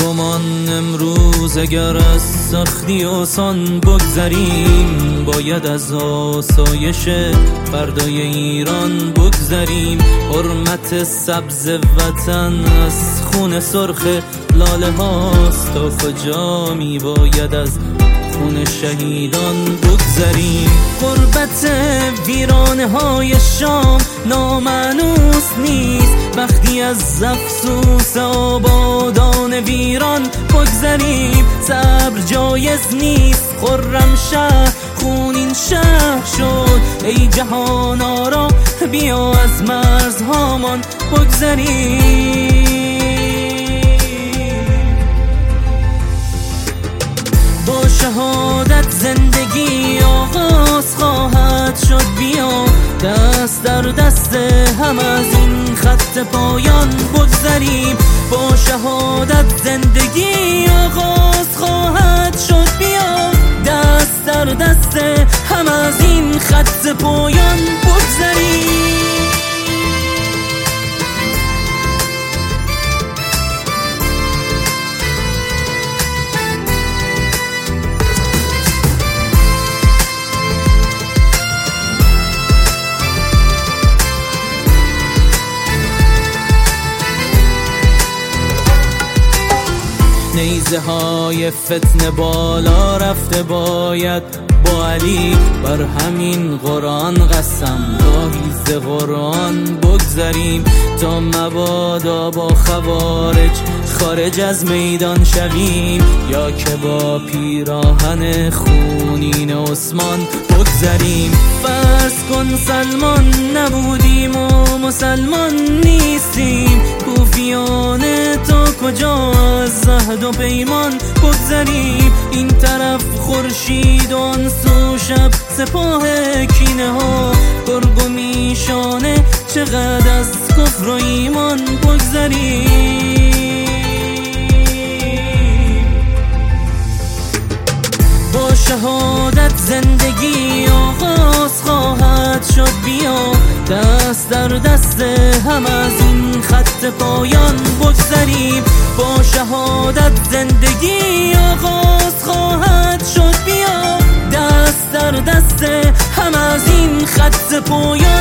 گمان امروز اگر از سختی آسان بگذریم، باید از آسایش فردای ایران بگذریم. حرمت سبز وطن از خون سرخ لاله هاست، تا کجا می باید از خون شهیدان بگذریم. غربت ویرانه های شام نامانوس نیست، وقتی از افسوس آبادان ویران بگذریم. صبر جایز نیست، خرمشهر خونین شهر شد. ای جهان آرا بیا از مرزهامان بگذریم. با شهادت زندگی آغاز خواهد شد، بیا دست در دست هم از این خط پایان بگذریم. با شهادت زندگی آغاز خواهد شد، بیا دست در دست هم از این خط پایان بگذریم. نیزه های فتنه بالا رفته، باید با علی بر همین قرآن قسم گاهی ز قرآن بگذریم. تا مبادا با خوارج خارج از میدان شویم، یا که با پیراهن خونین عثمان بگذریم. فرض کن سلمان نبودیم و مسلمان نیستیم، کوفیان تا کجا از عهد و پیمان بگذریم. این طرف خورشید و آن سو شب سپاه کینه ها، گرگ و میشانه چقدر از کفر و ایمان بگذریم. با شهادت زندگی آغاز خواهد شد، بیا دست در دست هم از این خط پایان بگذریم. با شهادت زندگی آغاز خواهد شد، بیا دست در دست هم از این خط پایان